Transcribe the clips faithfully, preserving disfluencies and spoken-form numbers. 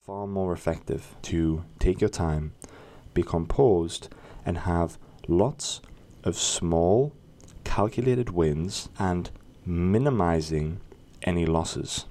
far more effective to take your time, be composed, and have lots of small, calculated wins and minimizing any losses.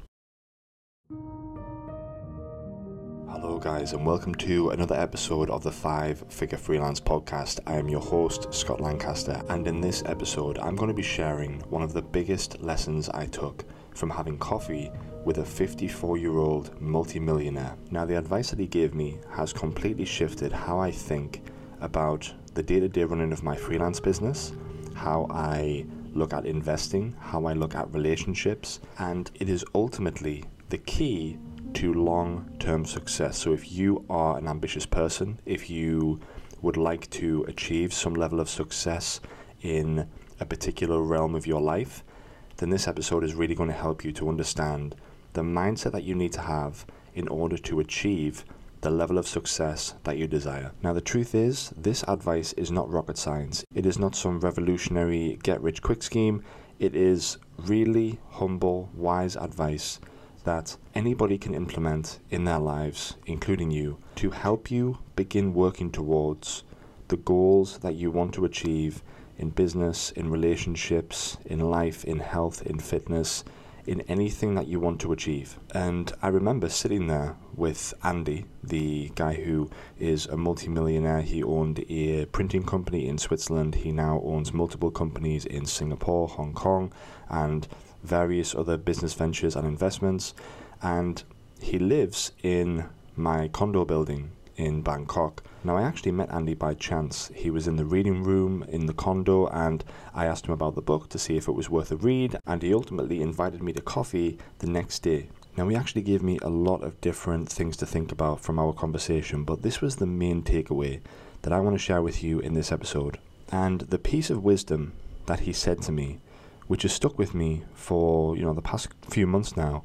Hello guys, and welcome to another episode of the Five Figure Freelance Podcast. I am your host, Scott Lancaster, and in this episode I'm going to be sharing one of the biggest lessons I took from having coffee with a fifty-four-year-old multi-millionaire. Now, the advice that he gave me has completely shifted how I think about the day-to-day running of my freelance business, how I look at investing, how I look at relationships, and it is ultimately the key to long-term success. So if you are an ambitious person, if you would like to achieve some level of success in a particular realm of your life, then this episode is really going to help you to understand the mindset that you need to have in order to achieve the level of success that you desire. Now, the truth is, this advice is not rocket science. It is not some revolutionary get-rich-quick scheme. It is really humble, wise advice that anybody can implement in their lives, including you, to help you begin working towards the goals that you want to achieve in business, in relationships, in life, in health, in fitness, in anything that you want to achieve. And I remember sitting there with Andy, the guy who is a multimillionaire. He owned a printing company in Switzerland. He now owns multiple companies in Singapore, Hong Kong, and various other business ventures and investments. And he lives in my condo building in Bangkok. Now, I actually met Andy by chance. He was in the reading room in the condo, and I asked him about the book to see if it was worth a read, and he ultimately invited me to coffee the next day. Now, he actually gave me a lot of different things to think about from our conversation, but this was the main takeaway that I want to share with you in this episode. And the piece of wisdom that he said to me, which has stuck with me for, you know, the past few months now,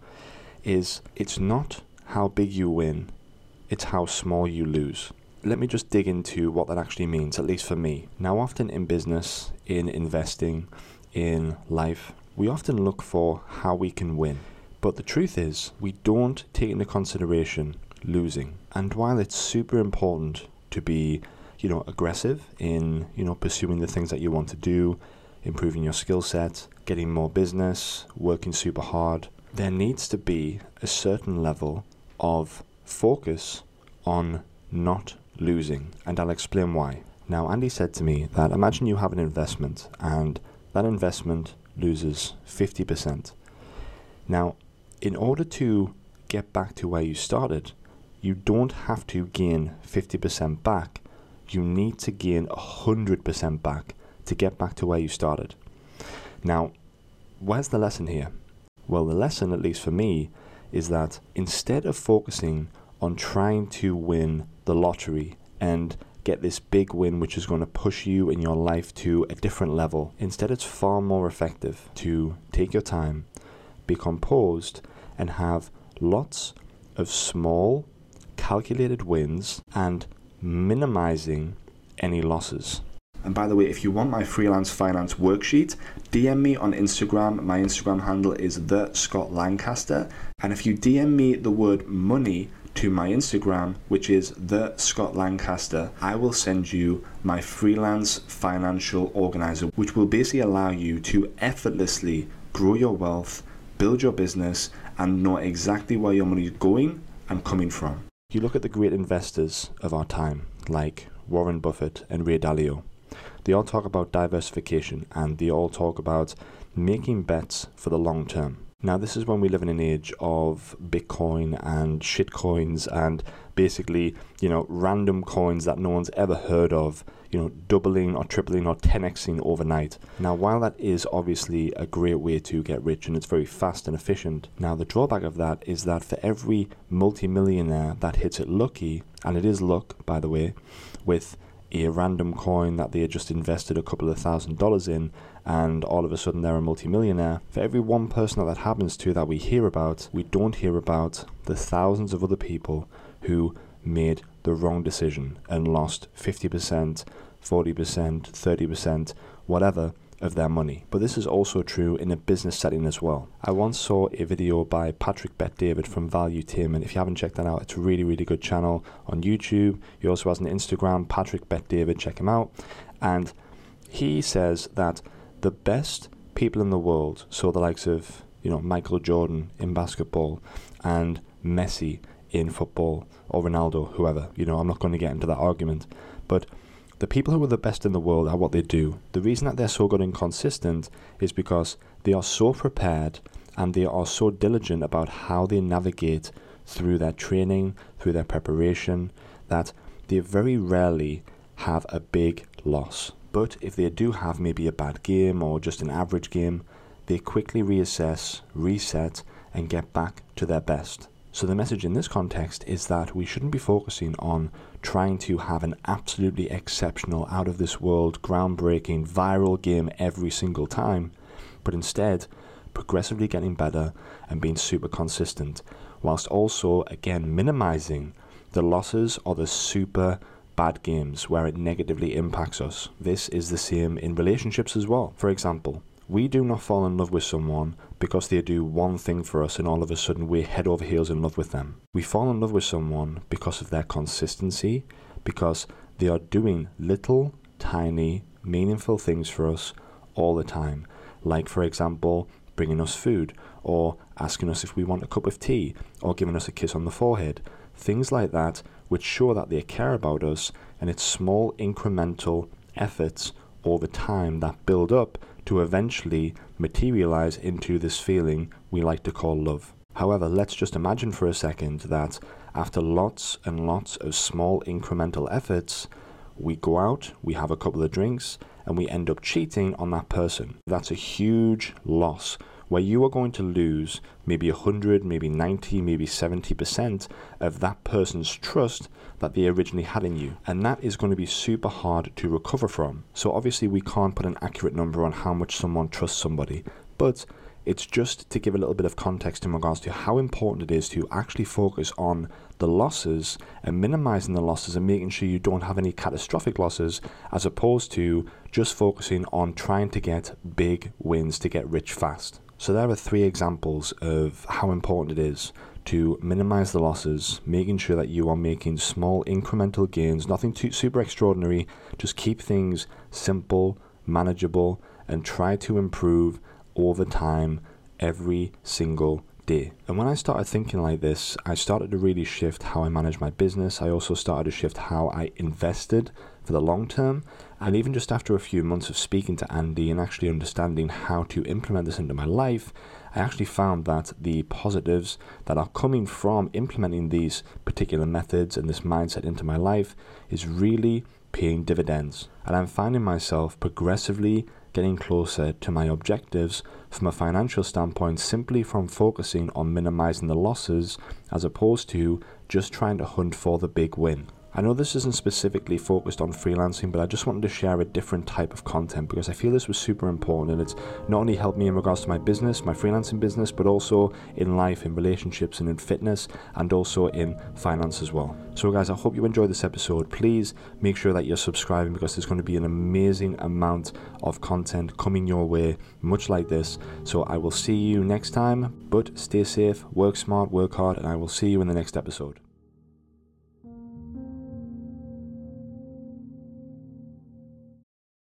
is it's not how big you win, it's how small you lose. Let me just dig into what that actually means, at least for me. Now, often in business, in investing, in life, we often look for how we can win. But the truth is, we don't take into consideration losing. And while it's super important to be, you know, aggressive in, you know, pursuing the things that you want to do, improving your skill set, getting more business, working super hard, there needs to be a certain level of focus on not losing, and I'll explain why. Now, Andy said to me that imagine you have an investment and that investment loses fifty percent. Now, in order to get back to where you started, you don't have to gain fifty percent back. You need to gain one hundred percent back to get back to where you started. Now, where's the lesson here? Well, the lesson, at least for me, is that instead of focusing on trying to win the lottery and get this big win which is going to push you in your life to a different level, instead it's far more effective to take your time, be composed, and have lots of small, calculated wins and minimizing any losses. And by the way, if you want my freelance finance worksheet, D M me on Instagram. My Instagram handle is the Scott Lancaster. And if you D M me the word money to my Instagram, which is the Scott Lancaster, I will send you my freelance financial organizer, which will basically allow you to effortlessly grow your wealth, build your business, and know exactly where your money is going and coming from. You look at the great investors of our time, like Warren Buffett and Ray Dalio. They all talk about diversification, and they all talk about making bets for the long term. Now, this is when we live in an age of Bitcoin and shitcoins and basically, you know, random coins that no one's ever heard of, you know, doubling or tripling or ten Xing overnight. Now, while that is obviously a great way to get rich and it's very fast and efficient, now the drawback of that is that for every multimillionaire that hits it lucky, and it is luck, by the way, with a random coin that they had just invested a couple of thousand dollars in, and all of a sudden they're a multimillionaire. For every one person that that happens to that we hear about, we don't hear about the thousands of other people who made the wrong decision and lost fifty percent, forty percent, thirty percent, whatever, of their money. But this is also true in a business setting as well. I once saw a video by Patrick Bet-David from Valuetainment. If you haven't checked that out, it's a really, really good channel on YouTube. He also has an Instagram, Patrick Bet-David, check him out. And he says that the best people in the world, so the likes of, you know, Michael Jordan in basketball and Messi in football, or Ronaldo, whoever, you know, I'm not going to get into that argument, but the people who are the best in the world at what they do, the reason that they're so good and consistent is because they are so prepared and they are so diligent about how they navigate through their training, through their preparation, that they very rarely have a big loss. But if they do have maybe a bad game or just an average game, they quickly reassess, reset, and get back to their best. So the message in this context is that we shouldn't be focusing on trying to have an absolutely exceptional, out of this world, groundbreaking, viral game every single time, but instead progressively getting better and being super consistent, whilst also, again, minimizing the losses or the super bad games where it negatively impacts us. This is the same in relationships as well. For example, we do not fall in love with someone because they do one thing for us and all of a sudden we're head over heels in love with them. We fall in love with someone because of their consistency, because they are doing little, tiny, meaningful things for us all the time. Like, for example, bringing us food, or asking us if we want a cup of tea, or giving us a kiss on the forehead. Things like that which show that they care about us, and it's small incremental efforts over time that build up to eventually materialize into this feeling we like to call love. However, let's just imagine for a second that after lots and lots of small incremental efforts, we go out, we have a couple of drinks, and we end up cheating on that person. That's a huge loss, where you are going to lose maybe one hundred, maybe ninety, maybe seventy percent of that person's trust that they originally had in you. And that is going to be super hard to recover from. So obviously we can't put an accurate number on how much someone trusts somebody, but it's just to give a little bit of context in regards to how important it is to actually focus on the losses and minimizing the losses and making sure you don't have any catastrophic losses, as opposed to just focusing on trying to get big wins to get rich fast. So there are three examples of how important it is to minimize the losses, making sure that you are making small incremental gains, nothing too super extraordinary, just keep things simple, manageable, and try to improve over time every single day. And when I started thinking like this, I started to really shift how I manage my business. I also started to shift how I invested for the long term. And even just after a few months of speaking to Andy and actually understanding how to implement this into my life, I actually found that the positives that are coming from implementing these particular methods and this mindset into my life is really paying dividends. And I'm finding myself progressively getting closer to my objectives from a financial standpoint, simply from focusing on minimizing the losses as opposed to just trying to hunt for the big win. I know this isn't specifically focused on freelancing, but I just wanted to share a different type of content because I feel this was super important, and it's not only helped me in regards to my business, my freelancing business, but also in life, in relationships, and in fitness, and also in finance as well. So guys, I hope you enjoyed this episode. Please make sure that you're subscribing because there's going to be an amazing amount of content coming your way, much like this. So I will see you next time, but stay safe, work smart, work hard, and I will see you in the next episode.